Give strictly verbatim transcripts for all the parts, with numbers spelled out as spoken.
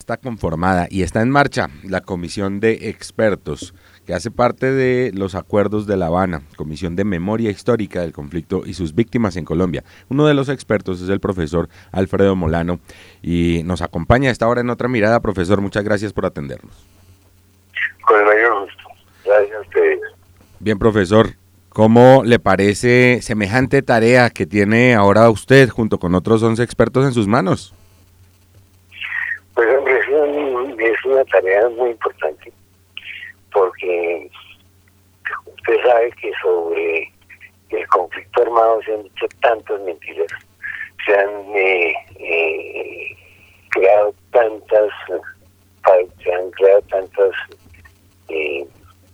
Está conformada y está en marcha la comisión de expertos que hace parte de los acuerdos de La Habana, Comisión de Memoria Histórica del Conflicto y sus Víctimas en Colombia. Uno de los expertos es el profesor Alfredo Molano y nos acompaña a esta hora en Otra Mirada. Profesor, muchas gracias por atendernos. Con el mayor gusto. Gracias a ustedes. Bien, profesor, ¿cómo le parece semejante tarea que tiene ahora usted junto con otros once expertos en sus manos? Pues hombre, es una, es una tarea muy importante, porque usted sabe que sobre el conflicto armado se han dicho tantas mentiras, se han eh, eh, creado tantas, se han creado tantas eh,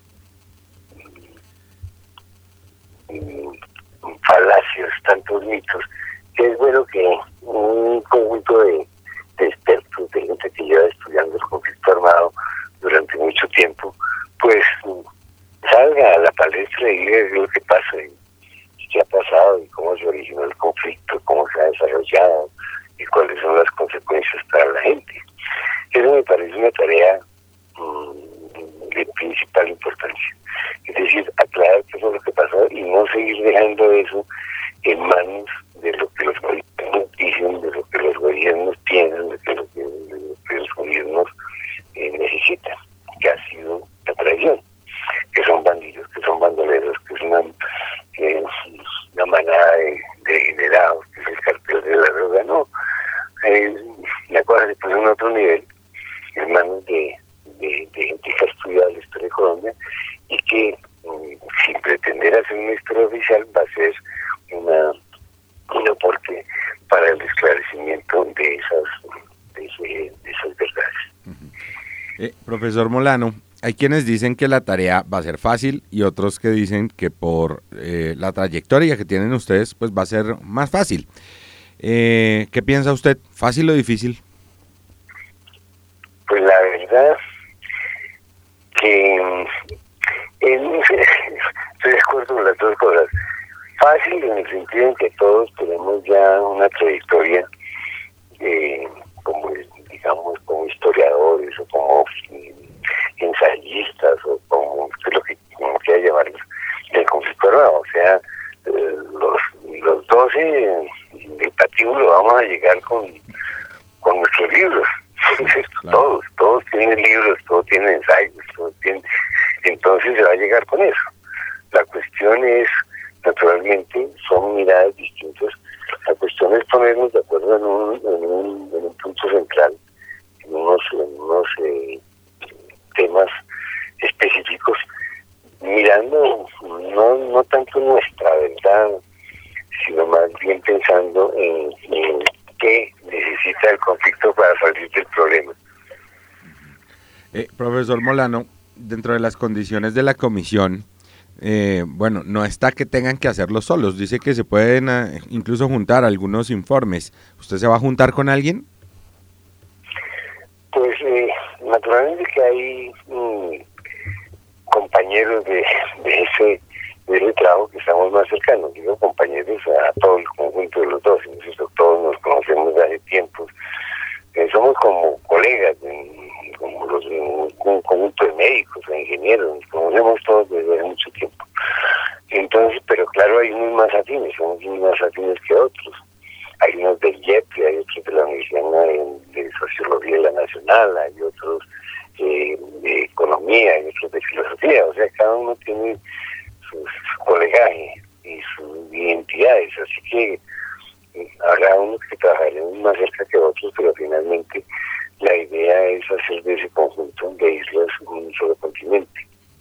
falacias, tantos mitos, que es bueno que un conjunto de, de expertos, de gente que lleva estudiando el conflicto armado durante mucho tiempo, pues salga a la palestra y diga lo que pasa y qué ha pasado y cómo se originó el conflicto, cómo se ha desarrollado y cuáles son las consecuencias para la gente. Eso me parece una tarea mmm, de principal importancia. Es decir, aclarar qué fue lo que pasó y no seguir dejando eso en manos de lo que los gobiernos dicen, de lo que los gobiernos tienen, de, que lo que, de lo que los gobiernos eh, necesitan, que ha sido la traición, que son bandidos, que son bandoleros, que es una, que es una manada de, de degenerados, que es el cartel de la droga. No, eh, la cosa se puso en otro nivel, en manos de, de, de gente que ha estudiado la historia de Colombia y que, sin pretender hacer una historia oficial, va a ser una, un aporte para el esclarecimiento de esas, de, ese, de esas verdades. Uh-huh. eh, profesor Molano, hay quienes dicen que la tarea va a ser fácil y otros que dicen que por eh, la trayectoria que tienen ustedes, pues va a ser más fácil. Eh, ¿Qué piensa usted? ¿Fácil o difícil? Pues la verdad que En, estoy de acuerdo con las dos cosas. Fácil en el sentido en que todos tenemos ya una trayectoria eh, como digamos como historiadores o como ensayistas o como lo que como quiera llamarlos del conflicto armado. O sea, eh, los los doce del patíbulo vamos a llegar con con nuestros libros. Claro. Todos, todos tienen libros, todos tienen ensayos, todos tienen. Entonces se va a llegar con eso. La cuestión es, naturalmente, son miradas distintas. La cuestión es ponernos de acuerdo en un, en un, en un punto central, en unos, en unos eh, temas específicos, mirando no, no tanto nuestra verdad, sino más bien pensando en, en qué necesita el conflicto para salir del problema. Eh, profesor Molano, dentro de las condiciones de la comisión, eh, bueno, no está que tengan que hacerlo solos, dice que se pueden uh, incluso juntar algunos informes. ¿Usted se va a juntar con alguien? Pues eh, naturalmente que hay mm, compañeros de, de ese de ese trabajo que estamos más cercanos, digo compañeros a todo el conjunto de los dos, nosotros todos nos conocemos de hace tiempos, eh, somos como colegas, eh, como los un, un conjunto de médicos, de ingenieros, nos conocemos todos desde hace mucho tiempo. Entonces, pero claro, hay unos más afines, somos unos más afines que otros. Hay unos del I E P, hay otros de la Universidad de, de Sociología de la Nacional, hay otros eh, de Economía, hay otros de Filosofía, o sea, cada uno tiene su colegaje y sus identidades, así que habrá unos que trabajaremos más cerca que otros, pero finalmente la idea es hacer de ese conjunto de islas un solo continente.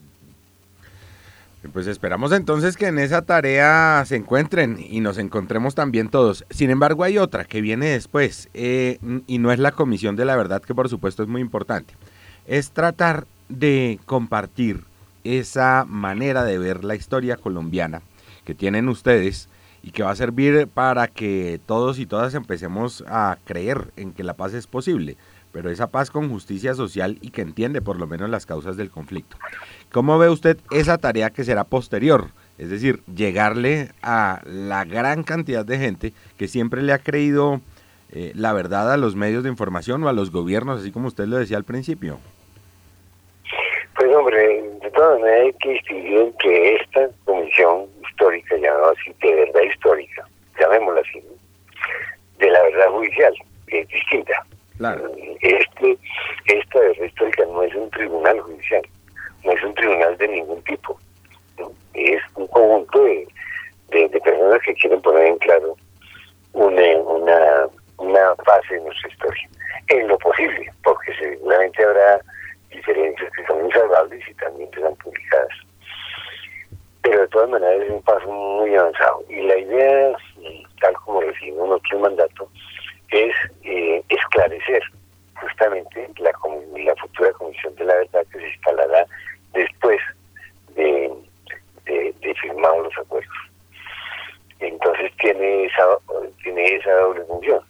Pues esperamos entonces que en esa tarea se encuentren y nos encontremos también todos. Sin embargo, hay otra que viene después, eh, y no es la Comisión de la Verdad, que por supuesto es muy importante. Es tratar de compartir esa manera de ver la historia colombiana que tienen ustedes y que va a servir para que todos y todas empecemos a creer en que la paz es posible, pero esa paz con justicia social y que entiende por lo menos las causas del conflicto. ¿Cómo ve usted esa tarea que será posterior? Es decir, llegarle a la gran cantidad de gente que siempre le ha creído eh, la verdad a los medios de información o a los gobiernos, así como usted lo decía al principio? Pues hombre, de todas maneras hay que distinguir entre esta comisión histórica, llamada así, de verdad histórica, llamémosla así, ¿no?, de la verdad judicial, que es distinta. Claro. Este, esta verdad histórica no es un tribunal judicial, no es un tribunal de ningún tipo, ¿no? Es un conjunto de, de, de personas que quieren poner en claro una, una, una fase de nuestra historia, en lo posible, porque seguramente habrá diferencias que son insalvables y también serán publicadas. Pero de todas maneras es un paso muy avanzado. Y la idea, tal como recibimos nuestro mandato, es eh, esclarecer justamente la, la futura Comisión de la Verdad que se instalará después de, de, de firmados los acuerdos. Entonces tiene esa, tiene esa doble función,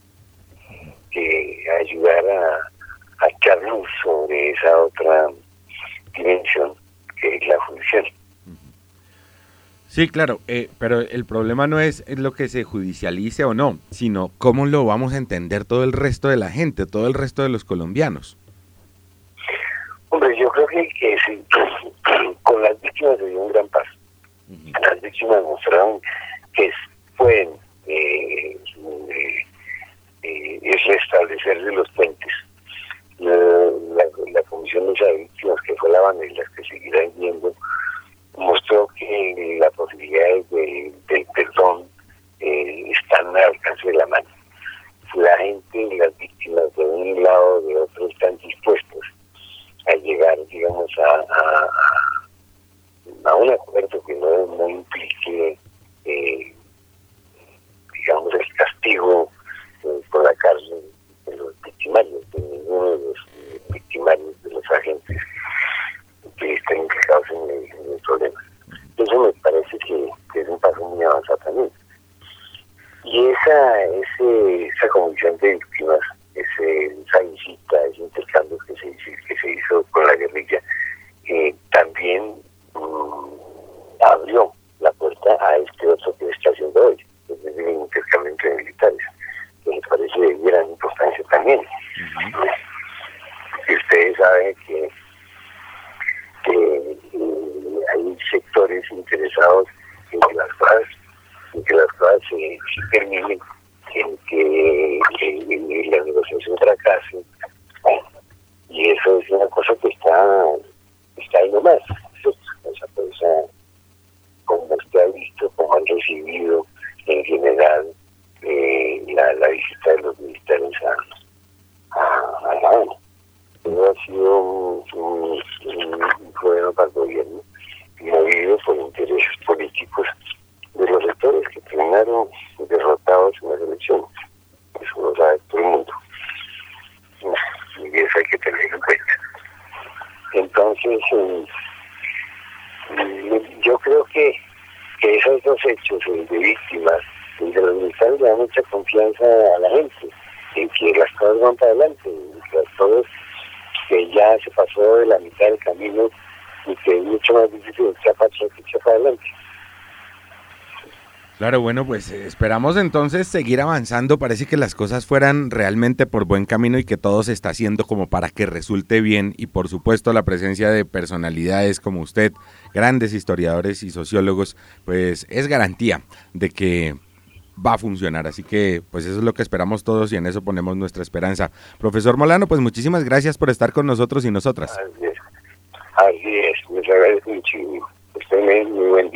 que ayudar a, a echar luz sobre esa otra dimensión que es la judicial. Sí, claro, eh, pero el problema no es lo que se judicialice o no, sino cómo lo vamos a entender todo el resto de la gente, todo el resto de los colombianos. Hombre, yo creo que, que sí, con las víctimas se dio un gran paso. Uh-huh. Las víctimas mostraron que pueden eh, eh, eh, restablecerse los puentes. La, la, la Comisión de esas Víctimas, que fue la bandera y las que seguirán viendo, mostró que las posibilidades de, del perdón eh, están al alcance de la mano. La gente, las víctimas de un lado o de otro están dispuestos a llegar, digamos, a, a, a un acuerdo que no, no implique, eh, digamos, el castigo eh, por la cárcel de los victimarios, de ninguno de los eh, victimarios, de los agentes que están implicados en el, en el problema. Eso me parece que, que es un paso muy avanzado también. Y esa, ese, esa comisión de víctimas, ese, esa visita, ese intercambio que se, que se hizo con la guerrilla, eh, también um, abrió la puerta a este otro que se está haciendo hoy, que es el intercambio entre militares, que me parece de gran importancia también. Uh-huh. Y ustedes saben que que eh, hay sectores interesados en que las cosas, en que las cosas se, se terminen, en que eh, la negociación fracase, y eso es una cosa que está está ahí nomás. Esa cosa, como usted ha visto, como han recibido en general eh, la, la visita de los militares a, a, a La Habana. Eso ha sido un, un, un problema para el gobierno, movido por intereses políticos de los sectores que terminaron derrotados en las elecciones. Eso lo sabe todo el mundo. Y eso hay que tenerlo en cuenta. Entonces, eh, yo creo que, que esos dos hechos, el de víctimas y el de los militares, le dan mucha confianza a la gente en que las cosas van para adelante, en que las cosas que ya se pasó de la mitad del camino y que es mucho más difícil de echar para atrás que echar para adelante. Claro, bueno, pues eh, esperamos entonces seguir avanzando. Parece que las cosas fueran realmente por buen camino y que todo se está haciendo como para que resulte bien, y por supuesto la presencia de personalidades como usted, grandes historiadores y sociólogos, pues es garantía de que va a funcionar, así que pues eso es lo que esperamos todos y en eso ponemos nuestra esperanza. Profesor Molano, pues muchísimas gracias por estar con nosotros y nosotras. Así es, así es, les agradezco muchísimo. Usted es muy buen